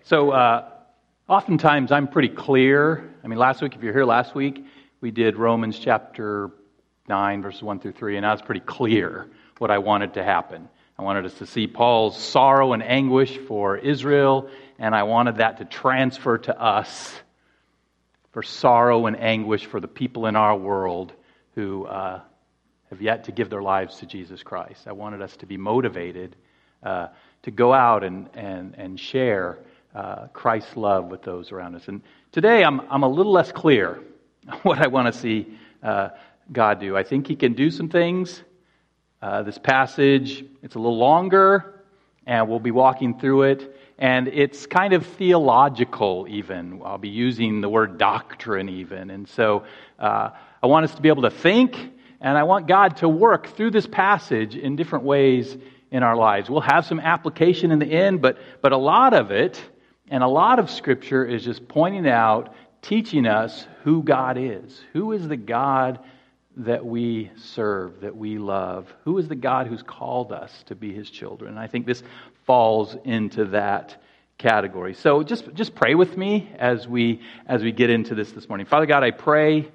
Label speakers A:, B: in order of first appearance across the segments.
A: So oftentimes I'm pretty clear. Last week, if you're here last week, we did Romans chapter 9, verses 1 through 3, and I was pretty clear what I wanted to happen. I wanted us to see Paul's sorrow and anguish for Israel, and I wanted that to transfer to us for sorrow and anguish for the people in our world who have yet to give their lives to Jesus Christ. I wanted us to be motivated to go out and share Christ's love with those around us. And today I'm a little less clear what I want to see God do. I think He can do some things. This passage, it's a little longer, and we'll be walking through it. And it's kind of theological even. I'll be using the word doctrine even. And so I want us to be able to think, and I want God to work through this passage in different ways in our lives. We'll have some application in the end, but a lot of it, and a lot of Scripture is just pointing out, teaching us who God is. Who is the God that we serve, that we love? Who is the God who's called us to be His children? And I think this falls into that category. So just pray with me as we get into this morning. Father God, I pray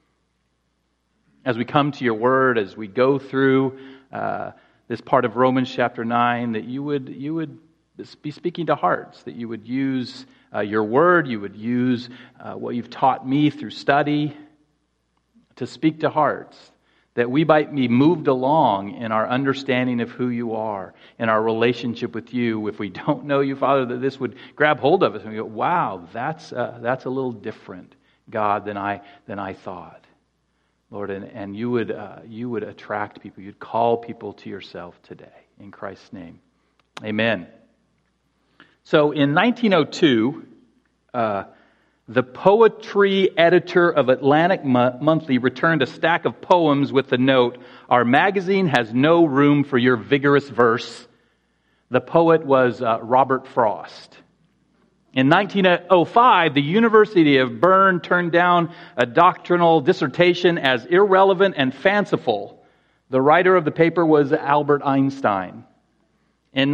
A: as we come to Your Word, as we go through this part of Romans chapter 9, that you would be speaking to hearts, that you would use Your Word, you would use what You've taught me through study to speak to hearts, that we might be moved along in our understanding of who You are, in our relationship with You. If we don't know You, Father, that this would grab hold of us and we go, wow, that's a little different, God, than I thought. Lord, and you would attract people. You'd call people to Yourself today. In Christ's name, amen. So in 1902, the poetry editor of Atlantic Monthly returned a stack of poems with the note, "Our magazine has no room for your vigorous verse." The poet was Robert Frost. In 1905, the University of Bern turned down a doctrinal dissertation as irrelevant and fanciful. The writer of the paper was Albert Einstein. In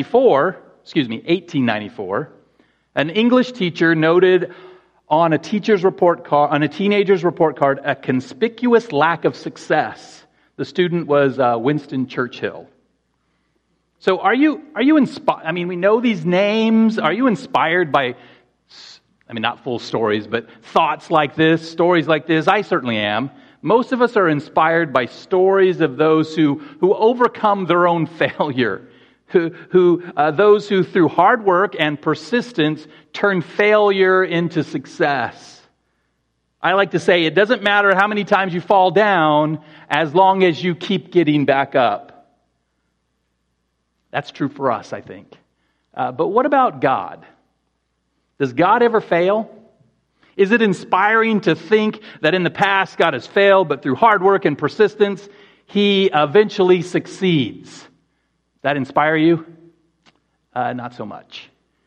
A: 1894, an English teacher noted on a teenager's report card a conspicuous lack of success. The student was Winston Churchill. So are you inspired? We know these names. Are you inspired by, not full stories, but thoughts like this, stories like this? I certainly am. Most of us are inspired by stories of those who overcome their own failure. Those who through hard work and persistence turn failure into success. I like to say it doesn't matter how many times you fall down as long as you keep getting back up. That's true for us, I think. But what about God? Does God ever fail? Is it inspiring to think that in the past God has failed, but through hard work and persistence, He eventually succeeds? That inspire you? Not so much.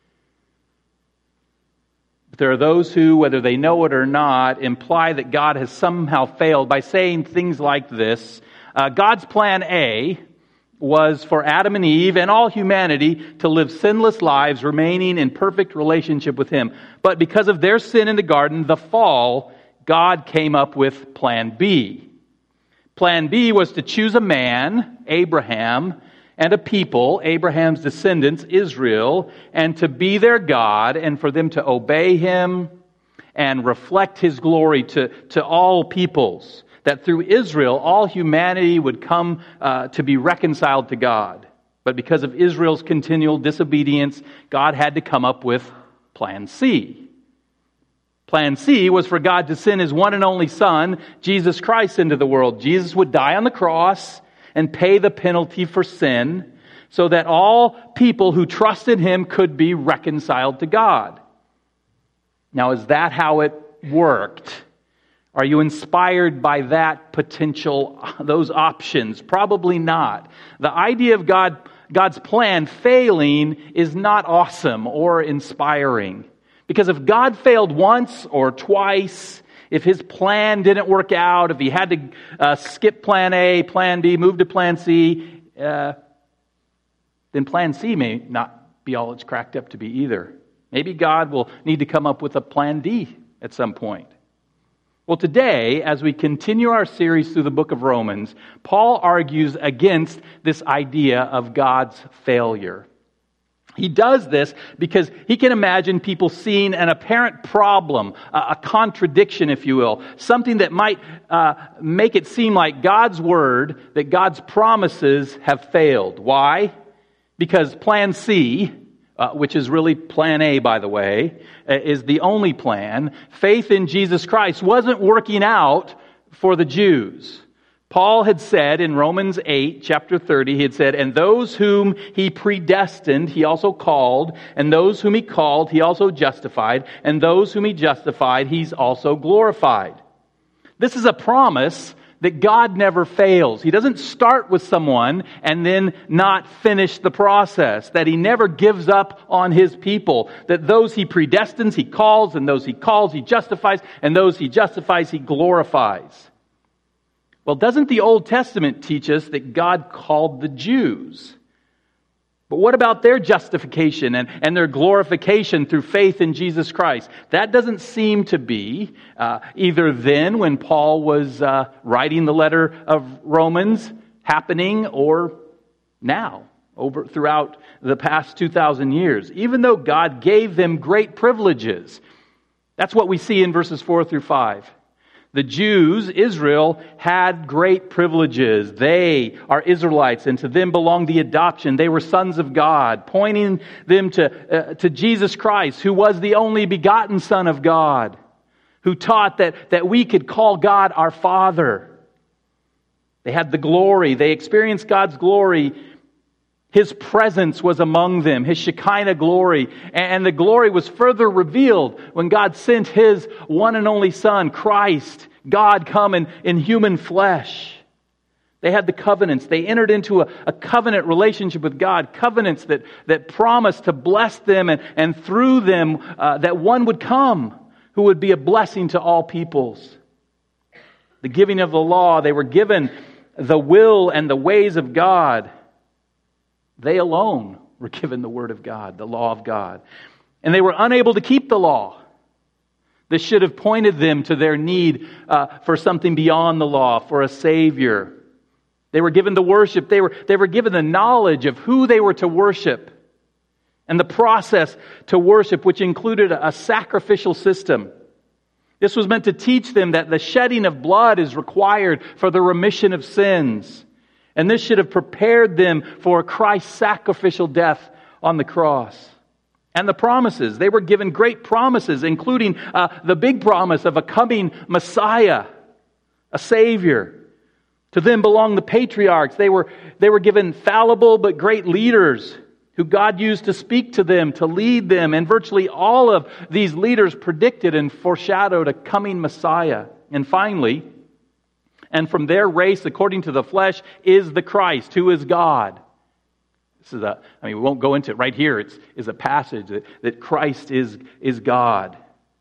A: But there are those who, whether they know it or not, imply that God has somehow failed by saying things like this. God's plan A was for Adam and Eve and all humanity to live sinless lives, remaining in perfect relationship with Him. But because of their sin in the garden, the fall, God came up with plan B. Plan B was to choose a man, Abraham, and a people, Abraham's descendants, Israel, and to be their God, and for them to obey Him and reflect His glory to all peoples. That through Israel, all humanity would come to be reconciled to God. But because of Israel's continual disobedience, God had to come up with Plan C. Plan C was for God to send His one and only Son, Jesus Christ, into the world. Jesus would die on the cross and pay the penalty for sin so that all people who trusted Him could be reconciled to God. Now, is that how it worked? Are you inspired by that those options? Probably not. The idea of God's plan failing is not awesome or inspiring. Because if God failed once or twice, if His plan didn't work out, if He had to skip plan A, plan B, move to plan C, then plan C may not be all it's cracked up to be either. Maybe God will need to come up with a plan D at some point. Well, today, as we continue our series through the book of Romans, Paul argues against this idea of God's failure. He does this because he can imagine people seeing an apparent problem, a contradiction, if you will, something that might make it seem like God's word, that God's promises have failed. Why? Because plan C, which is really plan A, by the way, is the only plan. Faith in Jesus Christ wasn't working out for the Jews. Paul had said in Romans 8, chapter 30, he had said, "And those whom he predestined, he also called. And those whom he called, he also justified. And those whom he justified, he's also glorified." This is a promise that God never fails. He doesn't start with someone and then not finish the process. That he never gives up on his people. That those he predestines, he calls. And those he calls, he justifies. And those he justifies, he glorifies. Well, doesn't the Old Testament teach us that God called the Jews? But what about their justification and their glorification through faith in Jesus Christ? That doesn't seem to be either then when Paul was writing the letter of Romans happening or now throughout the past 2,000 years. Even though God gave them great privileges. That's what we see in verses 4 through 5. The Jews, Israel, had great privileges. They are Israelites, and to them belonged the adoption. They were sons of God, pointing them to Jesus Christ, who was the only begotten Son of God, who taught that we could call God our Father. They had the glory. They experienced God's glory. His presence was among them, His Shekinah glory. And the glory was further revealed when God sent His one and only Son, Christ, God come in human flesh. They had the covenants. They entered into a covenant relationship with God. Covenants that promised to bless them and through them that one would come who would be a blessing to all peoples. The giving of the law, they were given the will and the ways of God. They alone were given the Word of God, the law of God. And they were unable to keep the law. This should have pointed them to their need for something beyond the law, for a Savior. They were given the worship. They were given the knowledge of who they were to worship. And the process to worship, which included a sacrificial system. This was meant to teach them that the shedding of blood is required for the remission of sins. And this should have prepared them for Christ's sacrificial death on the cross. And the promises. They were given great promises, including the big promise of a coming Messiah, a Savior. To them belong the patriarchs. They were given fallible but great leaders who God used to speak to them, to lead them. And virtually all of these leaders predicted and foreshadowed a coming Messiah. And finally, and from their race, according to the flesh, is the Christ, who is God. This is we won't go into it right here. It is a passage that Christ is God.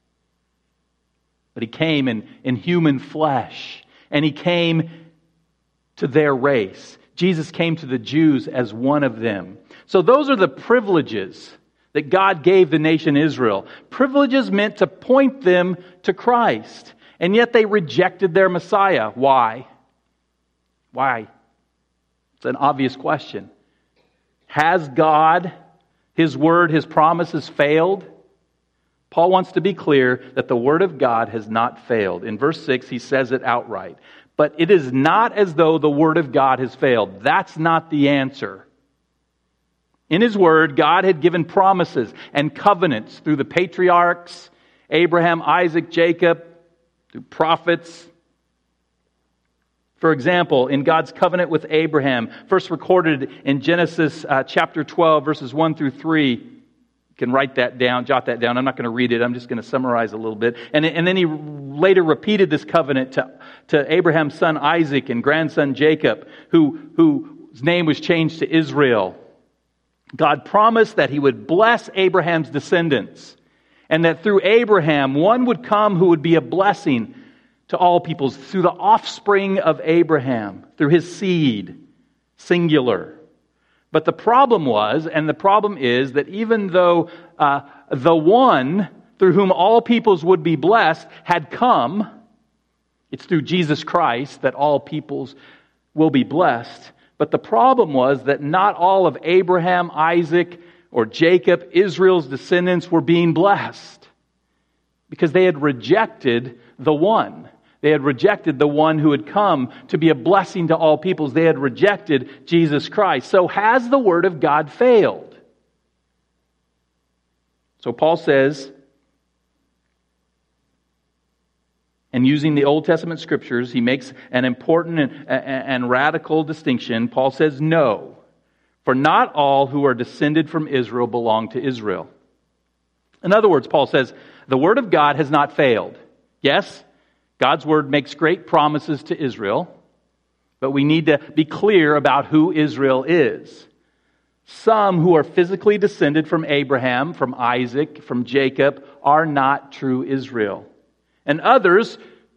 A: But He came in human flesh. And He came to their race. Jesus came to the Jews as one of them. So those are the privileges that God gave the nation Israel. Privileges meant to point them to Christ. And yet they rejected their Messiah. Why? Why? It's an obvious question. Has God, His Word, His promises failed? Paul wants to be clear that the Word of God has not failed. In verse 6, he says it outright. But it is not as though the Word of God has failed. That's not the answer. In His Word, God had given promises and covenants through the patriarchs, Abraham, Isaac, Jacob, through prophets. For example, in God's covenant with Abraham, first recorded in Genesis chapter 12, verses 1 through 3. You can write that down, jot that down. I'm not going to read it. I'm just going to summarize a little bit. And then He later repeated this covenant to Abraham's son Isaac and grandson Jacob, whose name was changed to Israel. God promised that He would bless Abraham's descendants, and that through Abraham, one would come who would be a blessing to all peoples, through the offspring of Abraham, through his seed, singular. But the problem was, and the problem is, that even though the one through whom all peoples would be blessed had come, it's through Jesus Christ that all peoples will be blessed. But the problem was that not all of Abraham, Isaac, or Jacob, Israel's descendants, were being blessed, because they had rejected the one. They had rejected the one who had come to be a blessing to all peoples. They had rejected Jesus Christ. So has the Word of God failed? So Paul says, and using the Old Testament Scriptures, he makes an important and radical distinction. Paul says, no, for not all who are descended from Israel belong to Israel. In other words, Paul says, the Word of God has not failed. Yes, God's Word makes great promises to Israel, but we need to be clear about who Israel is. Some who are physically descended from Abraham, from Isaac, from Jacob, are not true Israel. And others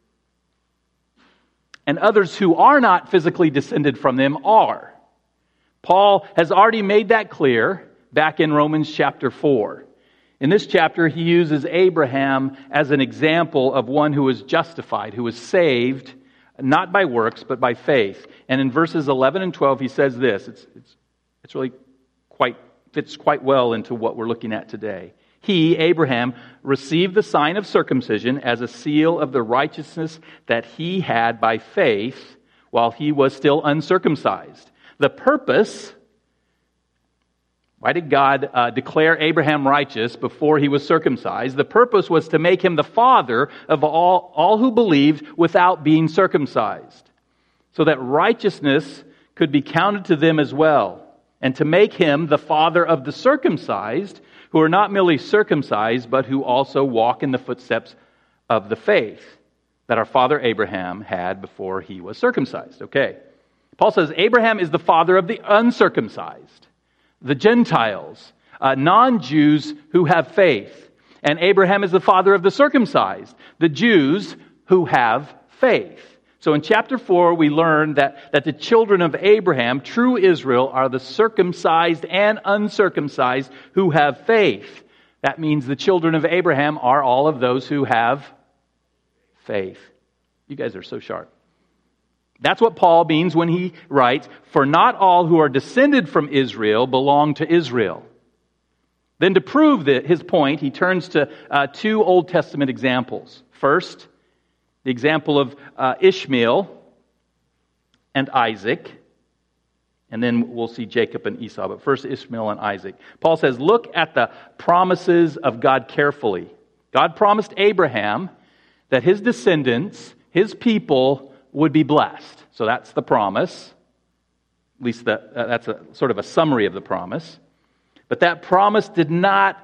A: who are not physically descended from them are. Paul has already made that clear back in Romans chapter 4. In this chapter, he uses Abraham as an example of one who was justified, who was saved, not by works, but by faith. And in verses 11 and 12, he says this. It's really fits quite well into what we're looking at today. He, Abraham, received the sign of circumcision as a seal of the righteousness that he had by faith while he was still uncircumcised. The purpose... Why did God declare Abraham righteous before he was circumcised? The purpose was to make him the father of all who believed without being circumcised, so that righteousness could be counted to them as well, and to make him the father of the circumcised, who are not merely circumcised, but who also walk in the footsteps of the faith that our father Abraham had before he was circumcised. Okay. Paul says Abraham is the father of the uncircumcised, the Gentiles, non-Jews who have faith. And Abraham is the father of the circumcised, the Jews who have faith. So in chapter 4, we learn that the children of Abraham, true Israel, are the circumcised and uncircumcised who have faith. That means the children of Abraham are all of those who have faith. You guys are so sharp. That's what Paul means when he writes, for not all who are descended from Israel belong to Israel. Then to prove his point, he turns to two Old Testament examples. First, the example of Ishmael and Isaac. And then we'll see Jacob and Esau. But first, Ishmael and Isaac. Paul says, look at the promises of God carefully. God promised Abraham that his descendants, his people, would be blessed. So that's the promise. At least that's a sort of a summary of the promise. But that promise did not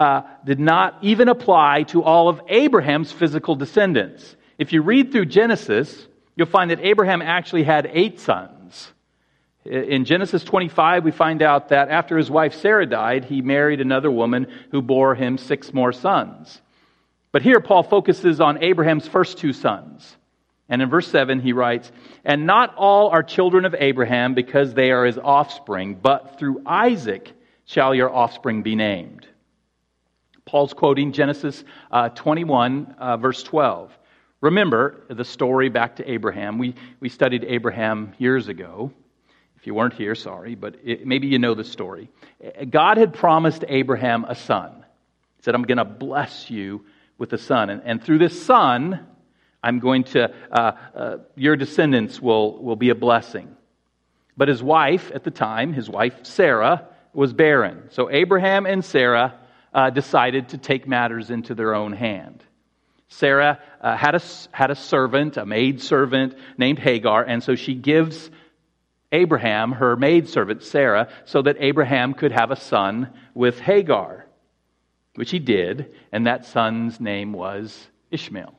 A: even apply to all of Abraham's physical descendants. If you read through Genesis, you'll find that Abraham actually had 8 sons. In Genesis 25, we find out that after his wife Sarah died, he married another woman who bore him 6 more sons. But here Paul focuses on Abraham's first 2 sons. And in verse 7 he writes, and not all are children of Abraham because they are his offspring, but through Isaac shall your offspring be named. Paul's quoting Genesis 21, verse 12. Remember the story back to Abraham. We studied Abraham years ago. If you weren't here, sorry, but maybe you know the story. God had promised Abraham a son. He said, I'm going to bless you with a son. And through this son, I'm going to, your descendants will be a blessing. But his wife at the time, his wife Sarah, was barren. So Abraham and Sarah decided to take matters into their own hand. Sarah had a servant, a maidservant named Hagar, and so she gives Abraham her maidservant Sarah so that Abraham could have a son with Hagar, which he did, and that son's name was Ishmael.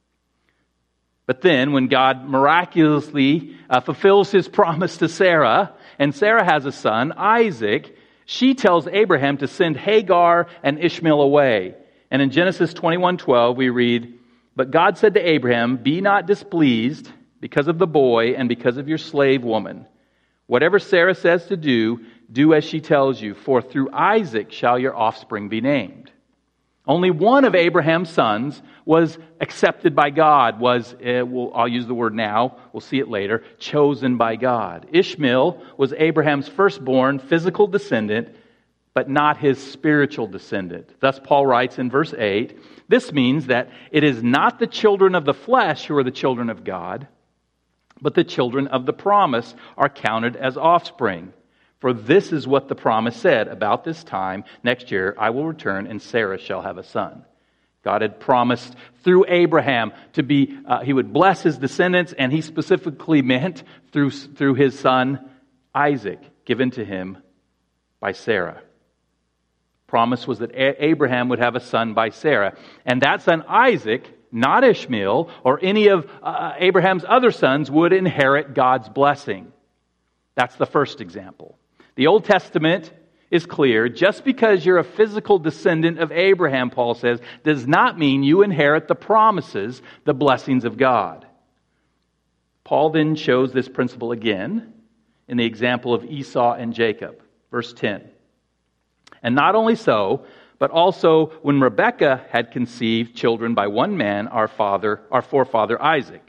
A: But then when God miraculously fulfills his promise to Sarah, and Sarah has a son, Isaac, she tells Abraham to send Hagar and Ishmael away. And in Genesis 21:12 we read, but God said to Abraham, be not displeased because of the boy and because of your slave woman. Whatever Sarah says to do, do as she tells you, for through Isaac shall your offspring be named. Only one of Abraham's sons was accepted by God, I'll use the word now, we'll see it later, chosen by God. Ishmael was Abraham's firstborn physical descendant, but not his spiritual descendant. Thus Paul writes in verse 8, this means that it is not the children of the flesh who are the children of God, but the children of the promise are counted as offspring. For this is what the promise said, about this time next year I will return and Sarah shall have a son. God had promised through Abraham he would bless his descendants, and he specifically meant through his son Isaac, given to him by Sarah. Promise was that Abraham would have a son by Sarah, and that son Isaac, not Ishmael or any of Abraham's other sons, would inherit God's blessing. That's the first example. The Old Testament is clear. Just because you're a physical descendant of Abraham, Paul says, does not mean you inherit the promises, the blessings of God. Paul then shows this principle again in the example of Esau and Jacob. Verse 10. And not only so, but also when Rebekah had conceived children by one man, our forefather Isaac.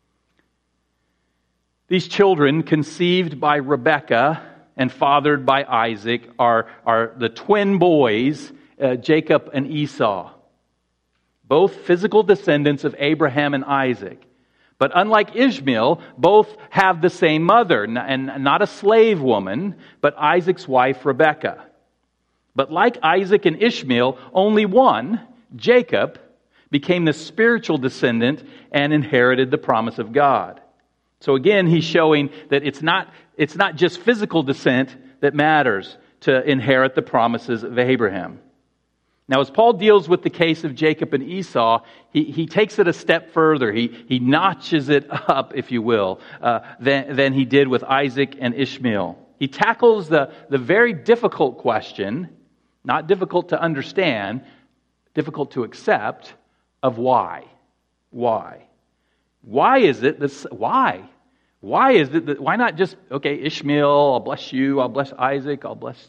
A: These children conceived by Rebekah and fathered by Isaac are the twin boys, Jacob and Esau. Both physical descendants of Abraham and Isaac. But unlike Ishmael, both have the same mother, and not a slave woman, but Isaac's wife Rebekah. But like Isaac and Ishmael, only one, Jacob, became the spiritual descendant and inherited the promise of God. So again, he's showing that it's not just physical descent that matters to inherit the promises of Abraham. Now, as Paul deals with the case of Jacob and Esau, he takes it a step further. He notches it up, if you will, than he did with Isaac and Ishmael. He tackles the very difficult question, not difficult to understand, difficult to accept, of why. Why? Why is it this? Why? Why is it that? Why not just, okay, Ishmael, I'll bless you, I'll bless Isaac, I'll bless.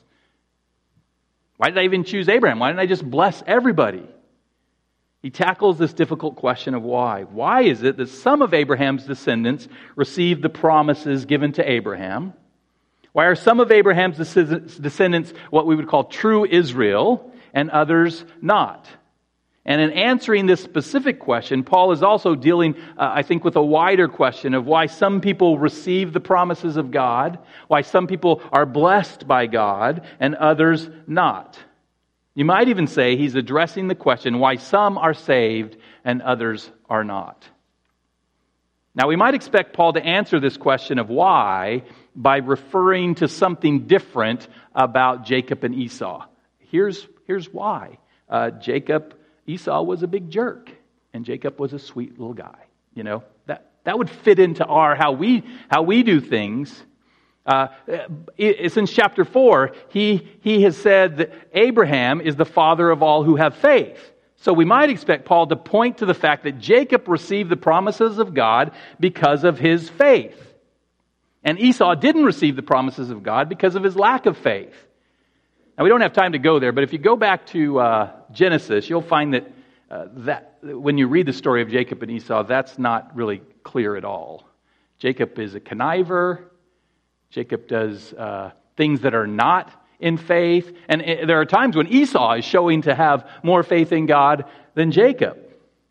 A: Why did I even choose Abraham? Why didn't I just bless everybody? He tackles this difficult question of why. Why is it that some of Abraham's descendants received the promises given to Abraham? Why are some of Abraham's descendants what we would call true Israel and others not? And in answering this specific question, Paul is also dealing, I think, with a wider question of why some people receive the promises of God, why some people are blessed by God, and others not. You might even say he's addressing the question why some are saved and others are not. Now, we might expect Paul to answer this question of why by referring to something different about Jacob and Esau. Here's why. Esau was a big jerk, and Jacob was a sweet little guy. You know, that would fit into how we do things. Since chapter 4, he has said that Abraham is the father of all who have faith. So we might expect Paul to point to the fact that Jacob received the promises of God because of his faith. And Esau didn't receive the promises of God because of his lack of faith. Now, we don't have time to go there, but if you go back to Genesis, you'll find that when you read the story of Jacob and Esau, that's not really clear at all. Jacob is a conniver. Jacob does things that are not in faith. And there are times when Esau is showing to have more faith in God than Jacob.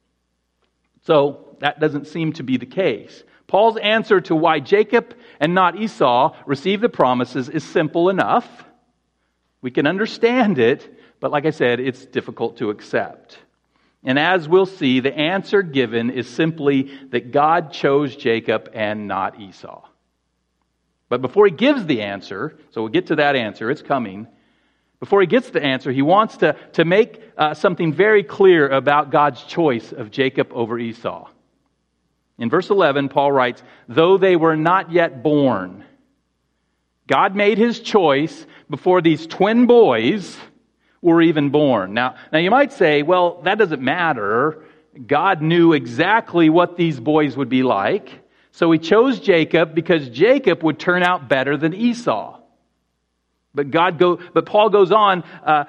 A: So that doesn't seem to be the case. Paul's answer to why Jacob and not Esau received the promises is simple enough. We can understand it, but like I said, it's difficult to accept. And as we'll see, the answer given is simply that God chose Jacob and not Esau. But before he gives the answer, so we'll get to that answer, it's coming. Before he gets the answer, he wants to make something very clear about God's choice of Jacob over Esau. In verse 11, Paul writes, though they were not yet born, God made his choice before these twin boys were even born. Now you might say, well, that doesn't matter. God knew exactly what these boys would be like. So he chose Jacob because Jacob would turn out better than Esau. But Paul goes on.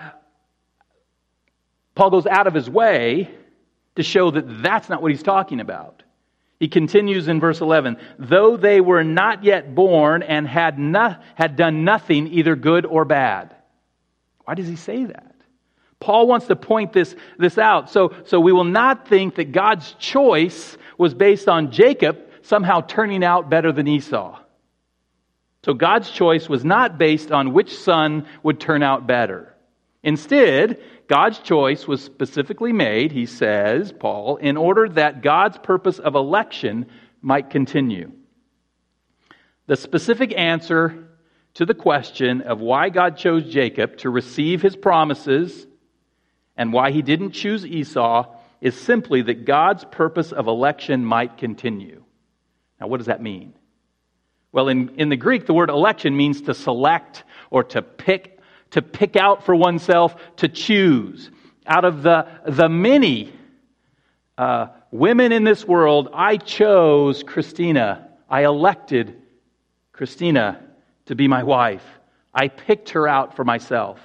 A: Paul goes out of his way to show that that's not what he's talking about. He continues in verse 11, though they were not yet born and had done nothing either good or bad. Why does he say that? Paul wants to point this out. So we will not think that God's choice was based on Jacob somehow turning out better than Esau. So God's choice was not based on which son would turn out better. Instead, God's choice was specifically made, he says, Paul, in order that God's purpose of election might continue. The specific answer to the question of why God chose Jacob to receive his promises and why he didn't choose Esau is simply that God's purpose of election might continue. Now, what does that mean? Well, in the Greek, the word election means to select or to pick out for oneself, to choose. Out of the many women in this world, I chose Christina. I elected Christina to be my wife. I picked her out for myself.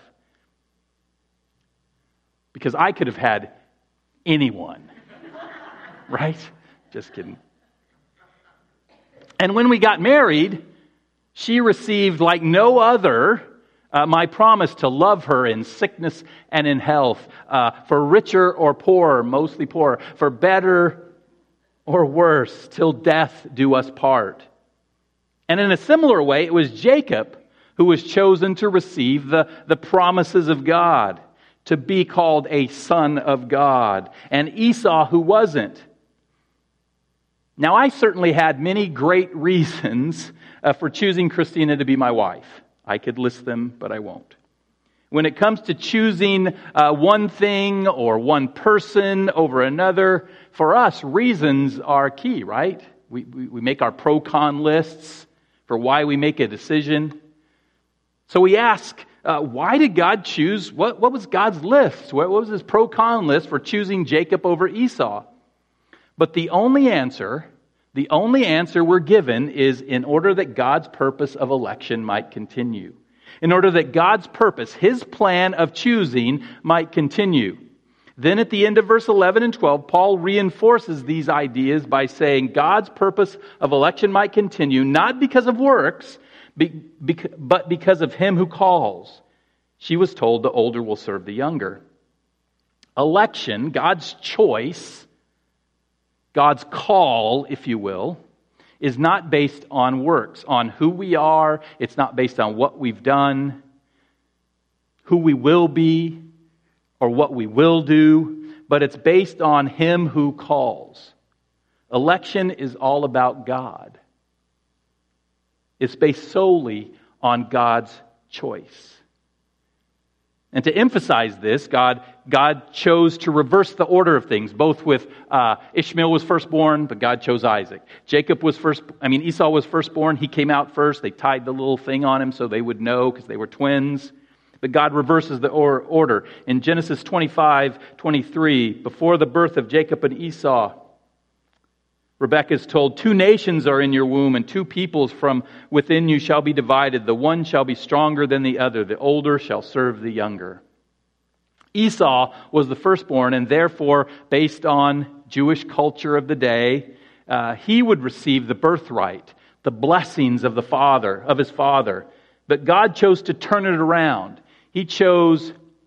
A: Because I could have had anyone. Right? Just kidding. And when we got married, she received, like no other, my promise to love her in sickness and in health, for richer or poorer, mostly poor, for better or worse, till death do us part. And in a similar way, it was Jacob who was chosen to receive the promises of God, to be called a son of God, and Esau who wasn't. Now, I certainly had many great reasons for choosing Christina to be my wife. I could list them, but I won't. When it comes to choosing one thing or one person over another, for us, reasons are key, right? We make our pro-con lists for why we make a decision. So we ask, why did God choose? What was God's list? What was his pro-con list for choosing Jacob over Esau? But the only answer we're given is in order that God's purpose of election might continue. In order that God's purpose, his plan of choosing, might continue. Then at the end of verse 11 and 12, Paul reinforces these ideas by saying God's purpose of election might continue, not because of works, but because of him who calls. She was told the older will serve the younger. Election, God's choice, God's call, if you will, is not based on works, on who we are. It's not based on what we've done, who we will be, or what we will do, but it's based on him who calls. Election is all about God. It's based solely on God's choice. And to emphasize this, God chose to reverse the order of things, both with Ishmael was firstborn, but God chose Isaac. Esau was firstborn. He came out first. They tied the little thing on him so they would know because they were twins. But God reverses the order. In Genesis 25:23, before the birth of Jacob and Esau, Rebekah is told, 2 nations are in your womb, and 2 peoples from within you shall be divided. The one shall be stronger than the other. The older shall serve the younger. Esau was the firstborn, and therefore, based on Jewish culture of the day, he would receive the birthright, the blessings of his father. But God chose to turn it around. He chose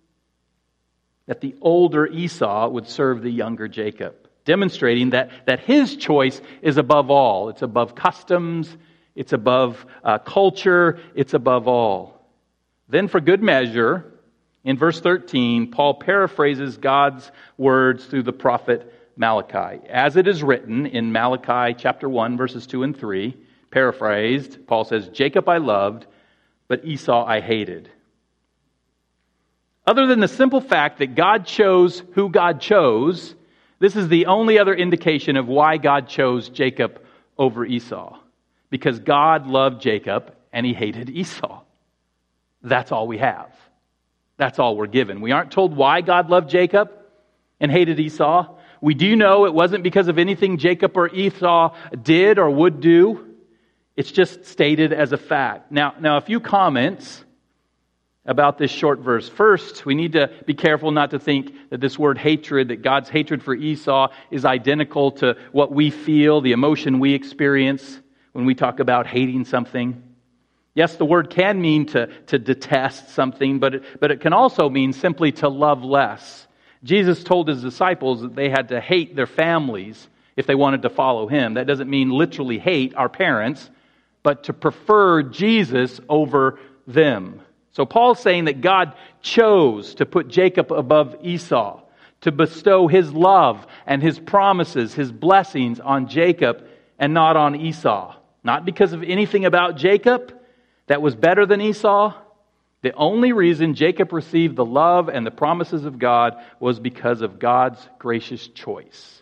A: that the older Esau would serve the younger Jacob, demonstrating that his choice is above all. It's above customs, it's above culture, it's above all. Then for good measure, in verse 13, Paul paraphrases God's words through the prophet Malachi. As it is written in Malachi chapter 1, verses 2 and 3, paraphrased, Paul says, Jacob I loved, but Esau I hated. Other than the simple fact that God chose who God chose, this is the only other indication of why God chose Jacob over Esau. Because God loved Jacob and he hated Esau. That's all we have. That's all we're given. We aren't told why God loved Jacob and hated Esau. We do know it wasn't because of anything Jacob or Esau did or would do. It's just stated as a fact. Now a few comments about this short verse. First, we need to be careful not to think that this word hatred, that God's hatred for Esau is identical to what we feel, the emotion we experience when we talk about hating something. Yes, the word can mean to detest something, but it can also mean simply to love less. Jesus told his disciples that they had to hate their families if they wanted to follow him. That doesn't mean literally hate our parents, but to prefer Jesus over them. So Paul's saying that God chose to put Jacob above Esau, to bestow his love and his promises, his blessings on Jacob and not on Esau. Not because of anything about Jacob that was better than Esau. The only reason Jacob received the love and the promises of God was because of God's gracious choice.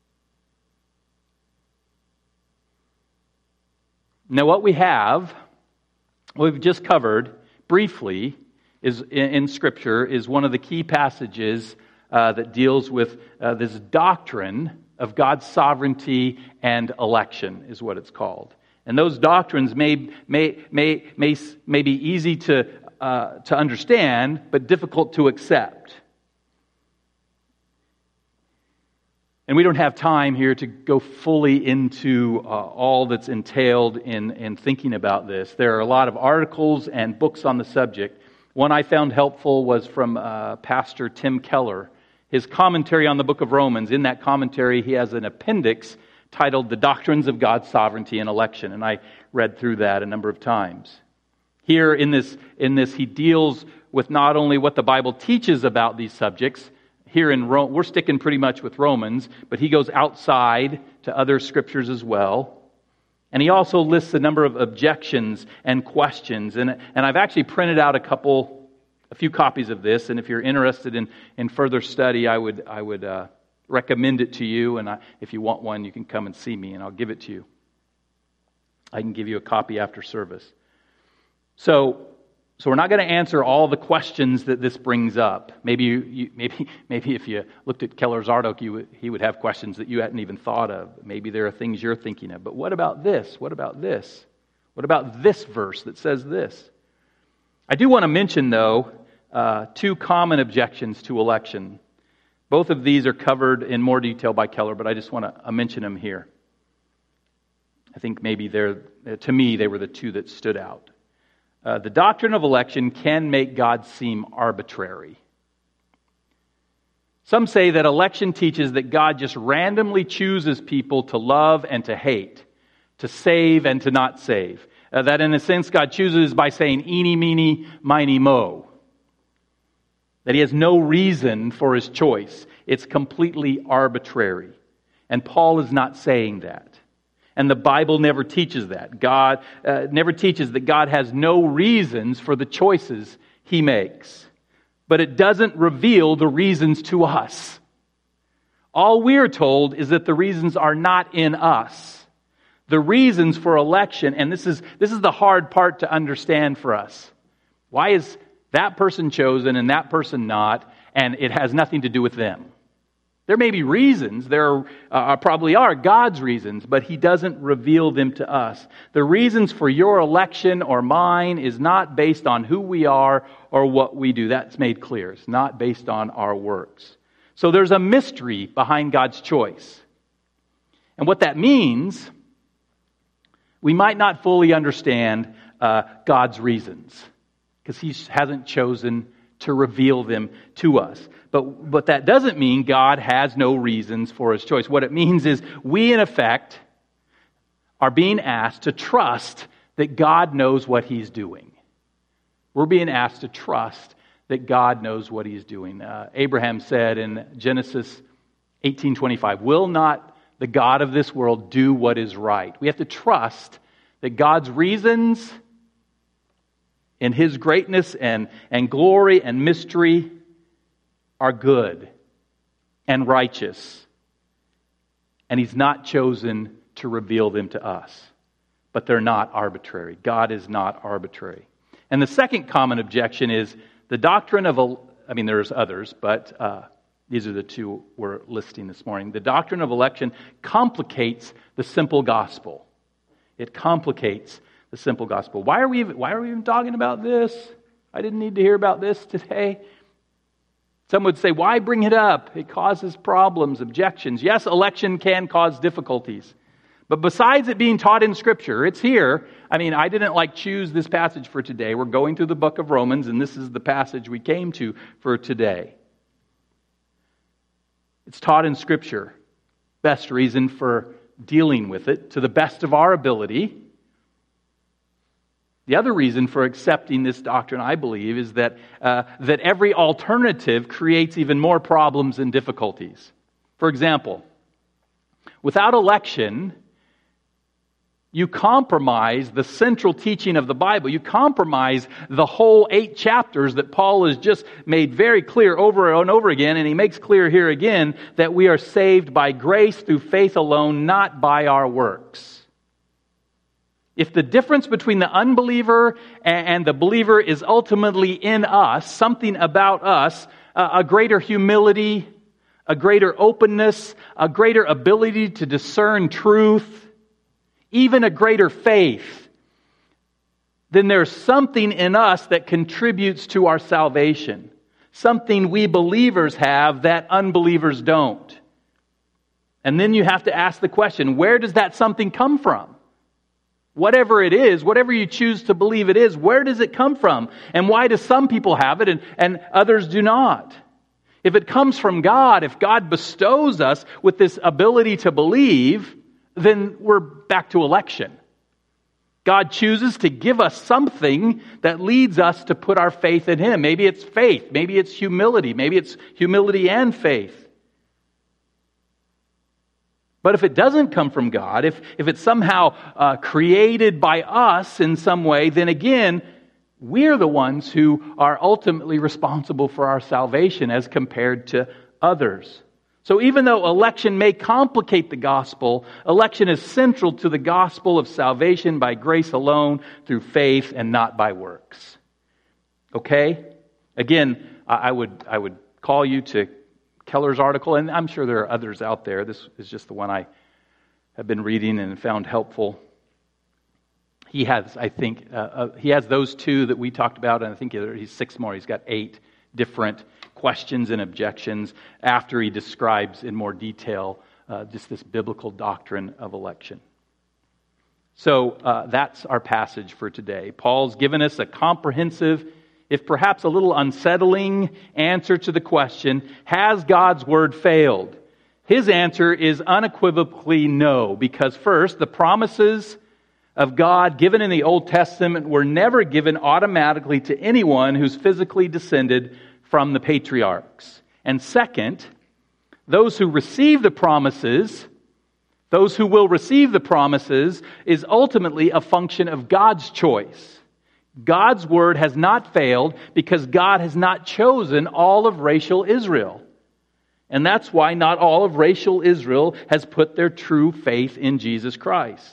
A: Now what we've just covered briefly is in Scripture is one of the key passages that deals with this doctrine of God's sovereignty and election, is what it's called. And those doctrines may be easy to understand, but difficult to accept. And we don't have time here to go fully into all that's entailed in thinking about this. There are a lot of articles and books on the subject. One I found helpful was from Pastor Tim Keller. His commentary on the book of Romans. In that commentary, he has an appendix titled The Doctrines of God's Sovereignty and Election. And I read through that a number of times. Here in this, he deals with not only what the Bible teaches about these subjects. Here in Rome, we're sticking pretty much with Romans, but he goes outside to other scriptures as well. And he also lists a number of objections and questions. And I've actually printed out a few copies of this. And if you're interested in further study, I would recommend it to you. And if you want one, you can come and see me, and I'll give it to you. I can give you a copy after service. So we're not going to answer all the questions that this brings up. Maybe if you looked at Keller's article, he would have questions that you hadn't even thought of. Maybe there are things you're thinking of. But what about this? What about this? What about this verse that says this? I do want to mention, though, two common objections to election. Both of these are covered in more detail by Keller, but I just want to mention them here. I think maybe to me, they were the two that stood out. The doctrine of election can make God seem arbitrary. Some say that election teaches that God just randomly chooses people to love and to hate, to save and to not save. That in a sense God chooses by saying eeny, meeny, miny, mo. That He has no reason for His choice. It's completely arbitrary. And Paul is not saying that. And the Bible never teaches that. God never teaches that God has no reasons for the choices He makes. But it doesn't reveal the reasons to us. All we're told is that the reasons are not in us. The reasons for election, and this is the hard part to understand for us. Why is that person chosen and that person not, and it has nothing to do with them? There may be reasons, there probably are God's reasons, but He doesn't reveal them to us. The reasons for your election or mine is not based on who we are or what we do. That's made clear. It's not based on our works. So there's a mystery behind God's choice. And what that means, we might not fully understand God's reasons because He hasn't chosen to reveal them to us. But that doesn't mean God has no reasons for His choice. What it means is we, in effect, are being asked to trust that God knows what He's doing. We're being asked to trust that God knows what He's doing. Abraham said in Genesis 18:25, "Will not the God of this world do what is right?" We have to trust that God's reasons in His greatness and glory and mystery are good and righteous. And He's not chosen to reveal them to us. But they're not arbitrary. God is not arbitrary. And the second common objection is the doctrine of, there's others, but these are the two we're listing this morning. The doctrine of election complicates the simple gospel. It complicates the simple gospel. Why are we even talking about this? I didn't need to hear about this today. Some would say, why bring it up? It causes problems, objections. Yes, election can cause difficulties. But besides it being taught in Scripture, it's here. I didn't choose this passage for today. We're going through the book of Romans, and this is the passage we came to for today. It's taught in Scripture. Best reason for dealing with it to the best of our ability. The other reason for accepting this doctrine, I believe, is that every alternative creates even more problems and difficulties. For example, without election, you compromise the central teaching of the Bible. You compromise the whole 8 chapters that Paul has just made very clear over and over again, and he makes clear here again that we are saved by grace through faith alone, not by our works. If the difference between the unbeliever and the believer is ultimately in us, something about us, a greater humility, a greater openness, a greater ability to discern truth, even a greater faith, then there's something in us that contributes to our salvation. Something we believers have that unbelievers don't. And then you have to ask the question, where does that something come from? Whatever it is, whatever you choose to believe it is, where does it come from? And why do some people have it and others do not? If it comes from God, if God bestows us with this ability to believe, then we're back to election. God chooses to give us something that leads us to put our faith in Him. Maybe it's faith, maybe it's humility and faith. But if it doesn't come from God, if it's somehow created by us in some way, then again, we're the ones who are ultimately responsible for our salvation as compared to others. So even though election may complicate the gospel, election is central to the gospel of salvation by grace alone, through faith and not by works. Okay? Again, I would call you to Keller's article, and I'm sure there are others out there. This is just the one I have been reading and found helpful. He has, I think, he has those 2 that we talked about, and I think he's 6 more. He's got 8 different questions and objections after he describes in more detail just this biblical doctrine of election. So that's our passage for today. Paul's given us a comprehensive, if perhaps a little unsettling, answer to the question, has God's Word failed? His answer is unequivocally no, because first, the promises of God given in the Old Testament were never given automatically to anyone who's physically descended from the patriarchs. And second, those who receive the promises, those who will receive the promises, is ultimately a function of God's choice. God's Word has not failed because God has not chosen all of racial Israel. And that's why not all of racial Israel has put their true faith in Jesus Christ.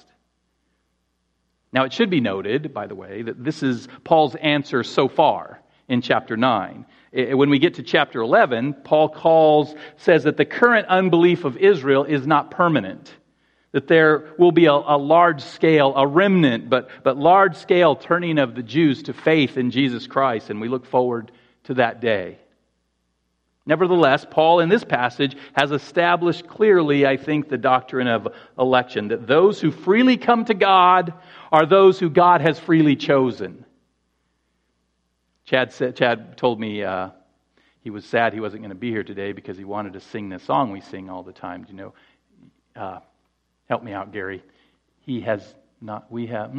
A: Now it should be noted, by the way, that this is Paul's answer so far in chapter 9. When we get to chapter 11, Paul says that the current unbelief of Israel is not permanent. That there will be a large scale, a remnant, but large scale turning of the Jews to faith in Jesus Christ, and we look forward to that day. Nevertheless, Paul in this passage has established clearly, I think, the doctrine of election, that those who freely come to God are those who God has freely chosen. Chad told me he was sad he wasn't going to be here today because he wanted to sing this song we sing all the time. Do you know? Help me out, Gary. He has not. We have.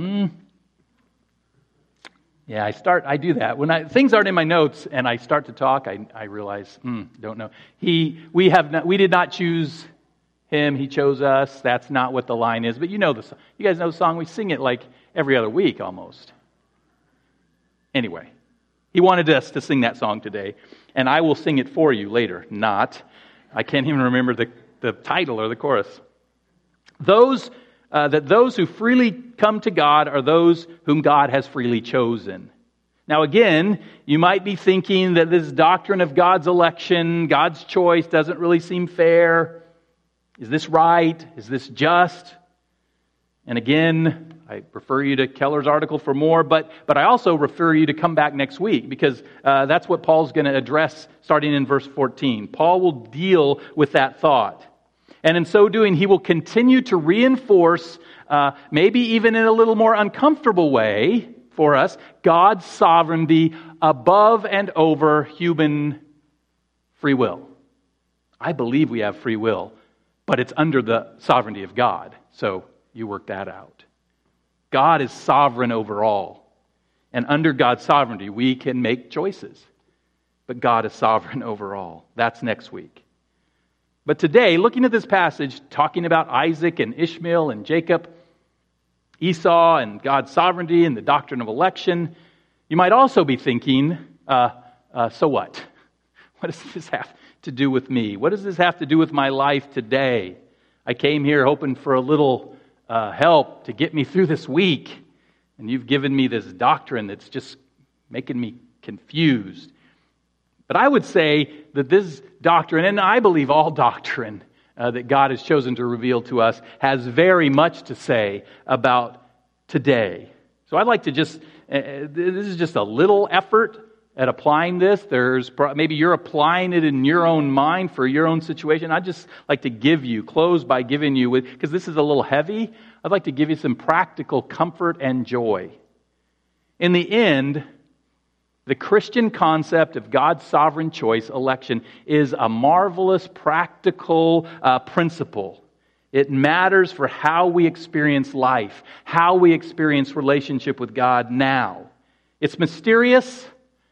A: Yeah, I do that when things aren't in my notes and I start to talk. I realize, don't know. We did not choose him. He chose us. That's not what the line is. But you know the song. You guys know the song. We sing it like every other week almost. Anyway, he wanted us to sing that song today, and I will sing it for you later. I can't even remember the title or the chorus. Those who freely come to God are those whom God has freely chosen. Now again, you might be thinking that this doctrine of God's election, God's choice, doesn't really seem fair. Is this right? Is this just? And again, I refer you to Keller's article for more, but I also refer you to come back next week because that's what Paul's going to address starting in verse 14. Paul will deal with that thought. And in so doing, he will continue to reinforce, maybe even in a little more uncomfortable way for us, God's sovereignty above and over human free will. I believe we have free will, but it's under the sovereignty of God. So you work that out. God is sovereign over all. And under God's sovereignty, we can make choices. But God is sovereign over all. That's next week. But today, looking at this passage, talking about Isaac and Ishmael and Jacob, Esau and God's sovereignty and the doctrine of election, you might also be thinking, so what? What does this have to do with me? What does this have to do with my life today? I came here hoping for a little help to get me through this week, and you've given me this doctrine that's just making me confused. But I would say that this doctrine, and I believe all doctrine that God has chosen to reveal to us, has very much to say about today. So I'd like to this is just a little effort at applying this. Maybe you're applying it in your own mind for your own situation. I'd just like to close by giving you, because this is a little heavy, I'd like to give you some practical comfort and joy. In the end, the Christian concept of God's sovereign choice, election, is a marvelous practical principle. It matters for how we experience life, how we experience relationship with God now. It's mysterious,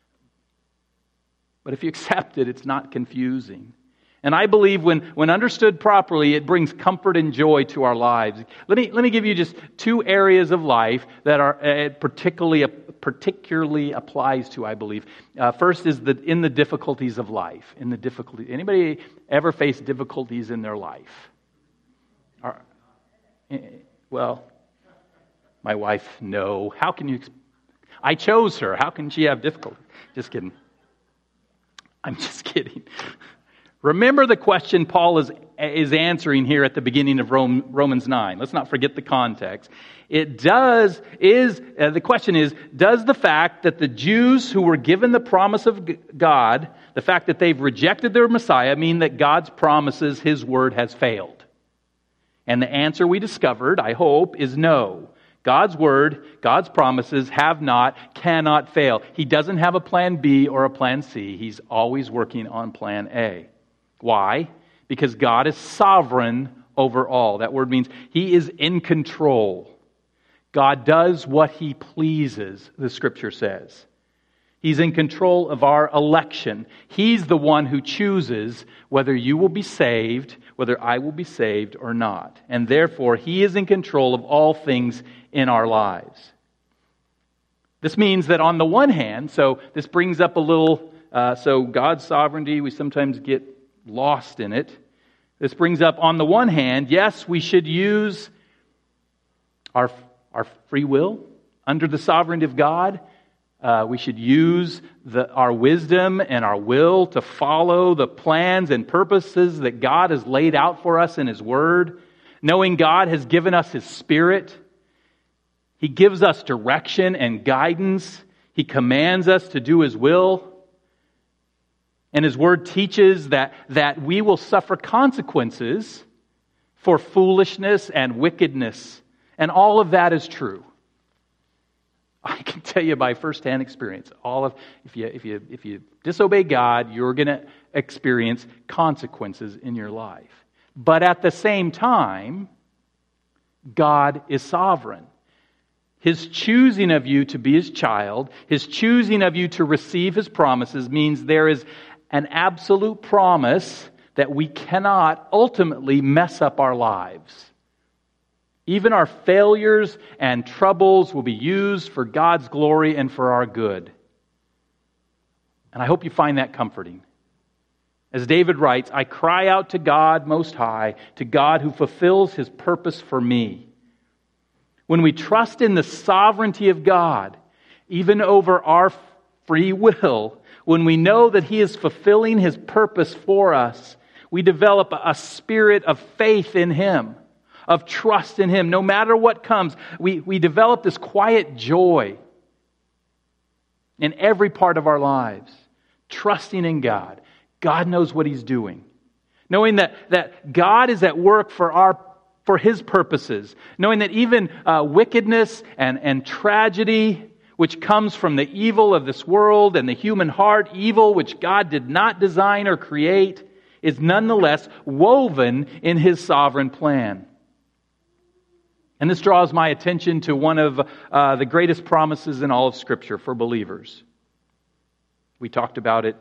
A: but if you accept it, it's not confusing. And I believe when understood properly, it brings comfort and joy to our lives. Let me give you just two areas of life that are particularly applies to, I believe. First is in the difficulties of life. Anybody ever face difficulties in their life? Well, my wife, no. How can you? I chose her. How can she have difficulty? Just kidding. I'm just kidding. Remember the question Paul is answering here at the beginning of Romans 9. Let's not forget the context. The question is, does the fact that the Jews who were given the promise of God, the fact that they've rejected their Messiah, mean that God's promises, His word, has failed? And the answer we discovered, I hope, is no. God's word, God's promises cannot fail. He doesn't have a plan B or a plan C. He's always working on plan A. Why? Because God is sovereign over all. That word means He is in control. God does what He pleases, the Scripture says. He's in control of our election. He's the one who chooses whether you will be saved, whether I will be saved or not. And therefore, He is in control of all things in our lives. This means that on the one hand, so this brings up a little, God's sovereignty, we sometimes get lost in it. This brings up, on the one hand, yes, we should use our free will under the sovereignty of God. We should use our wisdom and our will to follow the plans and purposes that God has laid out for us in His Word. Knowing God has given us His Spirit. He gives us direction and guidance. He commands us to do His will. And His Word teaches that we will suffer consequences for foolishness and wickedness. And all of that is true. I can tell you by firsthand experience, if you disobey God, you're going to experience consequences in your life. But at the same time, God is sovereign. His choosing of you to be His child, His choosing of you to receive His promises means there is an absolute promise that we cannot ultimately mess up our lives. Even our failures and troubles will be used for God's glory and for our good. And I hope you find that comforting. As David writes, I cry out to God Most High, to God who fulfills His purpose for me. When we trust in the sovereignty of God, even over our free will, when we know that He is fulfilling His purpose for us, we develop a spirit of faith in Him, of trust in Him. No matter what comes, we develop this quiet joy in every part of our lives, trusting in God. God knows what He's doing. Knowing that God is at work for His purposes. Knowing that even wickedness and tragedy, which comes from the evil of this world and the human heart, evil which God did not design or create, is nonetheless woven in His sovereign plan. And this draws my attention to one of the greatest promises in all of Scripture for believers. We talked about it,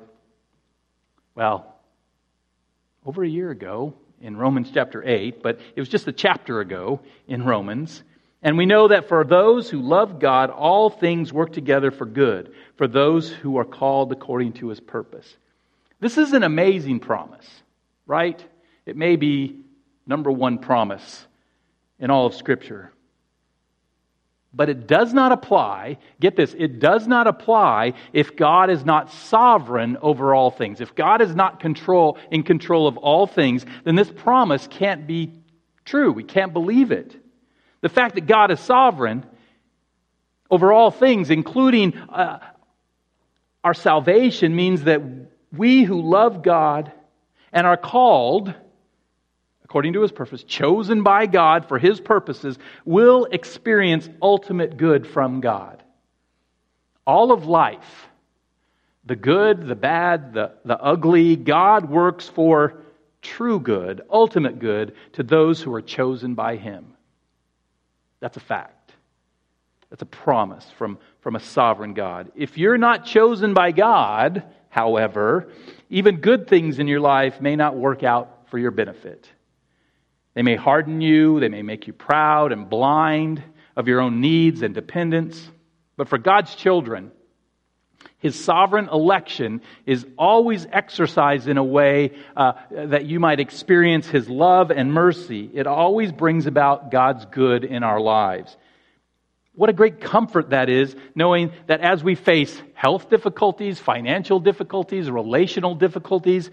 A: over a year ago in Romans chapter 8, but it was just a chapter ago in Romans. And we know that for those who love God, all things work together for good, for those who are called according to His purpose. This is an amazing promise, right? It may be number one promise in all of Scripture. But it does not apply, get this, it does not apply if God is not sovereign over all things. If God is not in control of all things, then this promise can't be true. We can't believe it. The fact that God is sovereign over all things, including our salvation, means that we who love God and are called according to His purpose, chosen by God for His purposes, will experience ultimate good from God. All of life, the good, the bad, the ugly, God works for true good, ultimate good, to those who are chosen by Him. That's a fact. That's a promise from a sovereign God. If you're not chosen by God, however, even good things in your life may not work out for your benefit. They may harden you, they may make you proud and blind of your own needs and dependence. But for God's children, His sovereign election is always exercised in a way that you might experience His love and mercy. It always brings about God's good in our lives. What a great comfort that is, knowing that as we face health difficulties, financial difficulties, relational difficulties,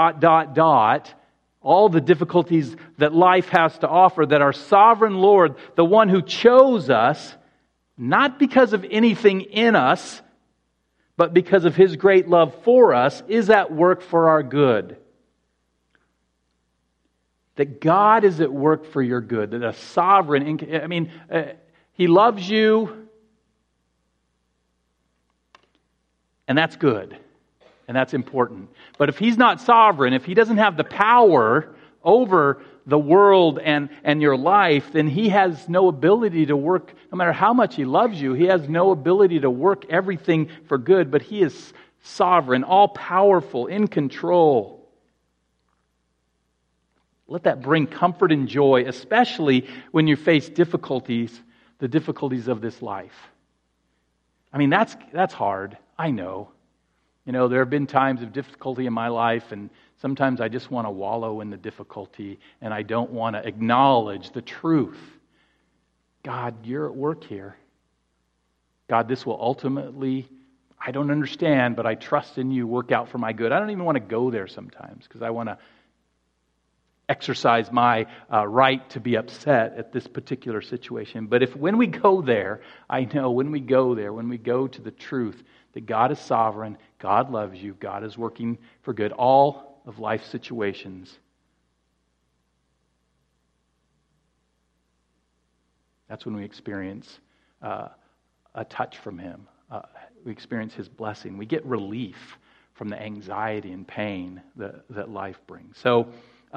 A: all the difficulties that life has to offer, that our sovereign Lord, the one who chose us, not because of anything in us, but because of His great love for us, is at work for our good. That God is at work for your good. That a sovereign, He loves you, and that's good. And that's important. But if He's not sovereign, if He doesn't have the power over the world and your life, then He has no ability to work, no matter how much He loves you, He has no ability to work everything for good, but He is sovereign, all-powerful, in control. Let that bring comfort and joy, especially when you face difficulties, the difficulties of this life. That's hard, I know. There have been times of difficulty in my life, and sometimes I just want to wallow in the difficulty, and I don't want to acknowledge the truth. God, You're at work here. God, this will ultimately, I don't understand, but I trust in You, work out for my good. I don't even want to go there sometimes, because I want to exercise my right to be upset at this particular situation. But when we go there, I know when we go to the truth, that God is sovereign, God loves you, God is working for good, all of life's situations. That's when we experience a touch from Him. We experience His blessing. We get relief from the anxiety and pain that life brings. So,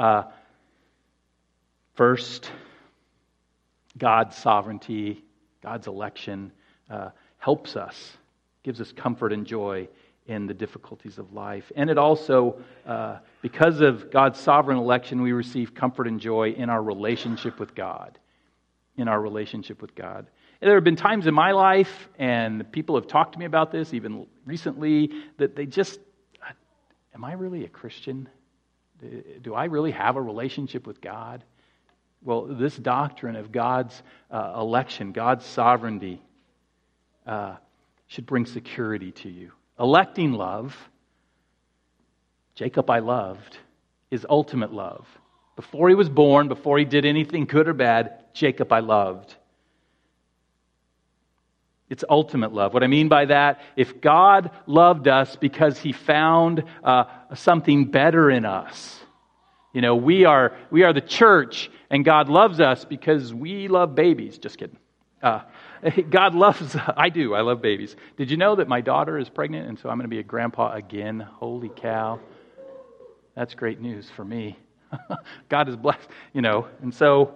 A: first, God's sovereignty, God's election helps us, gives us comfort and joy in the difficulties of life. And it also, because of God's sovereign election, we receive comfort and joy in our relationship with God. In our relationship with God. And there have been times in my life, and people have talked to me about this, even recently, that they just, am I really a Christian? Do I really have a relationship with God? Well, this doctrine of God's election, God's sovereignty, should bring security to you. Electing love, Jacob I loved, is ultimate love. Before he was born, before he did anything good or bad, Jacob I loved. It's ultimate love. What I mean by that, if God loved us because he found something better in us, we are the church, and God loves us because we love babies. Just kidding. God loves, I do, I love babies. Did you know that my daughter is pregnant, and so I'm going to be a grandpa again? Holy cow. That's great news for me. God is blessed, and so,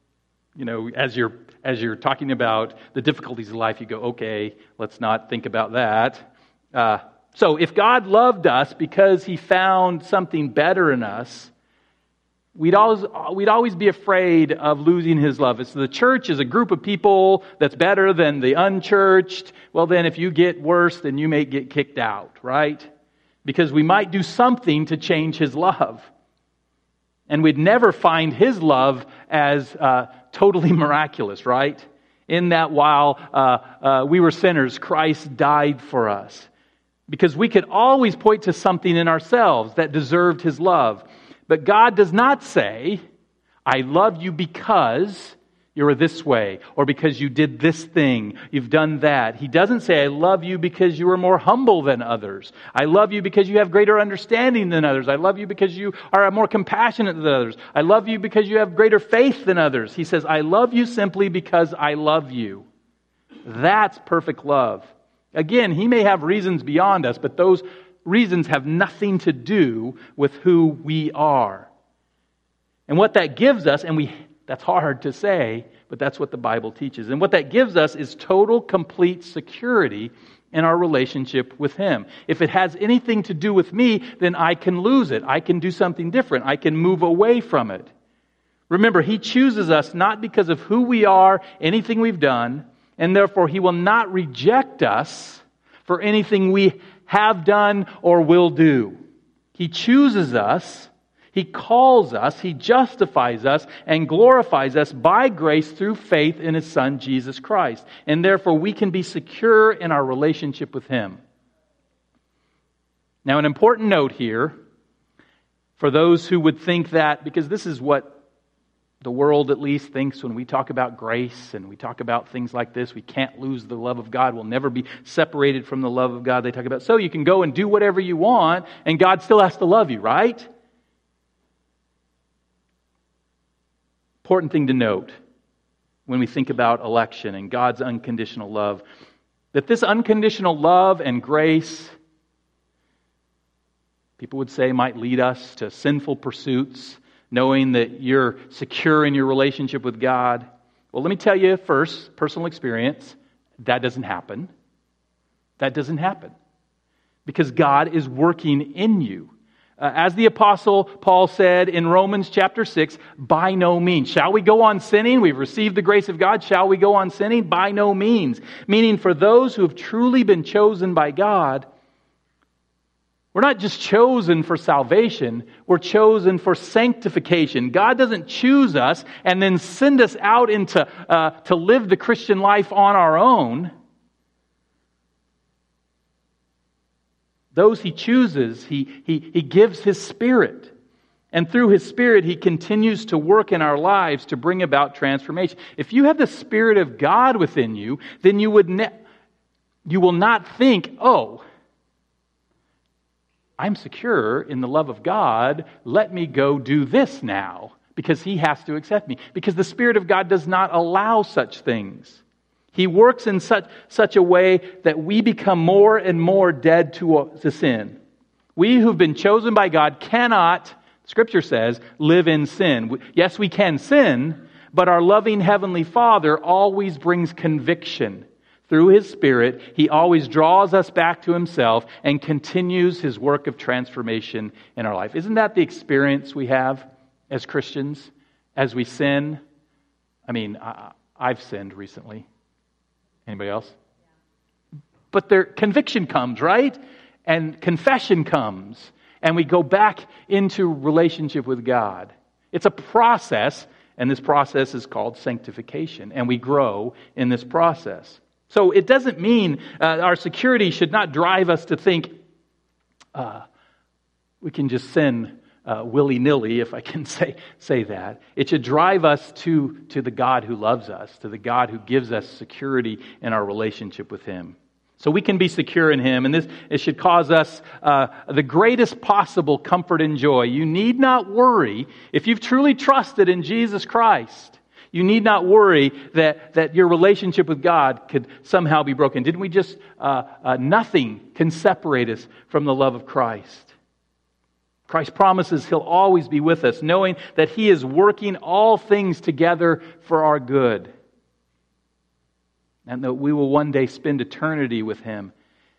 A: as you're talking about the difficulties of life, you go, okay, let's not think about that. So if God loved us because he found something better in us, we'd always be afraid of losing his love. So the church is a group of people that's better than the unchurched. Well, then if you get worse, then you may get kicked out, right? Because we might do something to change his love. And we'd never find his love as totally miraculous, right? In that while we were sinners, Christ died for us. Because we could always point to something in ourselves that deserved his love. But God does not say, I love you because you're this way, or because you did this thing, you've done that. He doesn't say, I love you because you are more humble than others. I love you because you have greater understanding than others. I love you because you are more compassionate than others. I love you because you have greater faith than others. He says, I love you simply because I love you. That's perfect love. Again, he may have reasons beyond us, but those reasons have nothing to do with who we are. And what that gives us, that's hard to say, but that's what the Bible teaches. And what that gives us is total, complete security in our relationship with him. If it has anything to do with me, then I can lose it. I can do something different. I can move away from it. Remember, he chooses us not because of who we are, anything we've done, and therefore he will not reject us for anything we have done or will do. He chooses us, he calls us, he justifies us, and glorifies us by grace through faith in his Son, Jesus Christ. And therefore we can be secure in our relationship with him. Now, an important note here, for those who would think that, because this is what the world at least thinks when we talk about grace and we talk about things like this, we can't lose the love of God. We'll never be separated from the love of God. They talk about, so you can go and do whatever you want and God still has to love you, right? Important thing to note when we think about election and God's unconditional love, that this unconditional love and grace, people would say, might lead us to sinful pursuits, knowing that you're secure in your relationship with God. Well, let me tell you first, personal experience, that doesn't happen. That doesn't happen. Because God is working in you. As the Apostle Paul said in Romans chapter 6, by no means. Shall we go on sinning? We've received the grace of God. Shall we go on sinning? By no means. Meaning for those who have truly been chosen by God, we're not just chosen for salvation, we're chosen for sanctification. God doesn't choose us and then send us out into to live the Christian life on our own. Those he chooses, he gives his Spirit. And through his Spirit, he continues to work in our lives to bring about transformation. If you have the Spirit of God within you, then you will not think, oh, I'm secure in the love of God. Let me go do this now because he has to accept me. Because the Spirit of God does not allow such things. He works in such a way that we become more and more dead to sin. We who've been chosen by God cannot, Scripture says, live in sin. Yes, we can sin, but our loving Heavenly Father always brings conviction. Through his Spirit, he always draws us back to himself and continues his work of transformation in our life. Isn't that the experience we have as Christians as we sin? I mean, I've sinned recently. Anybody else? But conviction comes, right? And confession comes. And we go back into relationship with God. It's a process, and this process is called sanctification. And we grow in this process. So it doesn't mean our security should not drive us to think we can just sin willy-nilly, if I can say that. It should drive us to the God who loves us, to the God who gives us security in our relationship with Him. So we can be secure in Him, and it should cause us the greatest possible comfort and joy. You need not worry. If you've truly trusted in Jesus Christ, you need not worry that your relationship with God could somehow be broken. Didn't we just, nothing can separate us from the love of Christ. Christ promises He'll always be with us, knowing that He is working all things together for our good. And that we will one day spend eternity with Him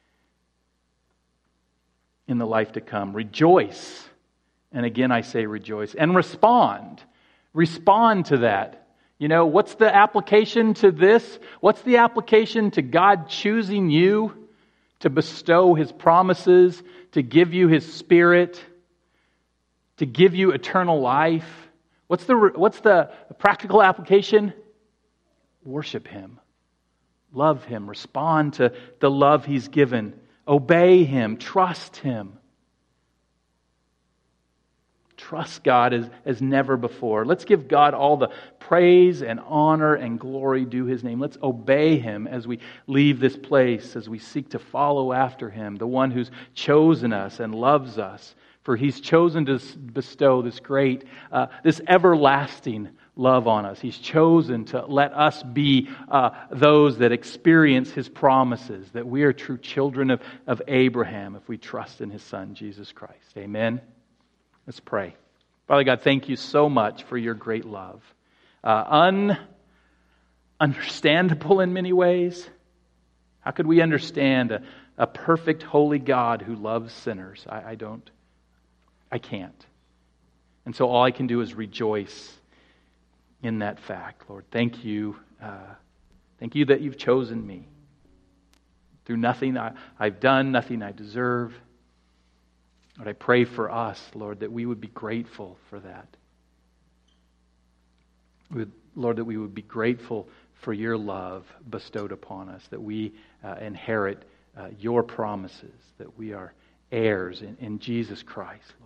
A: in the life to come. Rejoice. And again I say rejoice. And respond. Respond to that. You know, what's the application to this? What's the application to God choosing you to bestow His promises, to give you His Spirit, to give you eternal life? What's the practical application? Worship Him. Love Him. Respond to the love He's given. Obey Him. Trust Him. Trust God as never before. Let's give God all the praise and honor and glory due His name. Let's obey Him as we leave this place, as we seek to follow after Him, the one who's chosen us and loves us. For He's chosen to bestow this great, this everlasting love on us. He's chosen to let us be those that experience His promises, that we are true children of Abraham if we trust in His Son, Jesus Christ. Amen. Let's pray. Father God, thank You so much for Your great love. Understandable in many ways. How could we understand a perfect, holy God who loves sinners? I can't. And so all I can do is rejoice in that fact, Lord. Thank You. Thank You that You've chosen me. Through nothing I've done, nothing I deserve. Lord, I pray for us, Lord, that we would be grateful for that. Lord, that we would be grateful for Your love bestowed upon us, that we inherit Your promises, that we are heirs in Jesus Christ, Lord.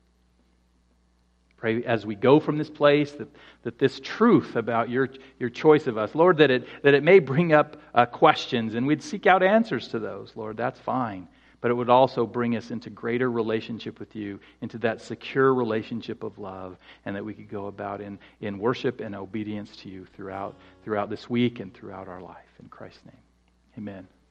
A: Pray as we go from this place that this truth about your choice of us, Lord, that it may bring up questions, and we'd seek out answers to those, Lord. That's fine. But it would also bring us into greater relationship with You, into that secure relationship of love, and that we could go about in worship and obedience to You throughout this week and throughout our life. In Christ's name, amen.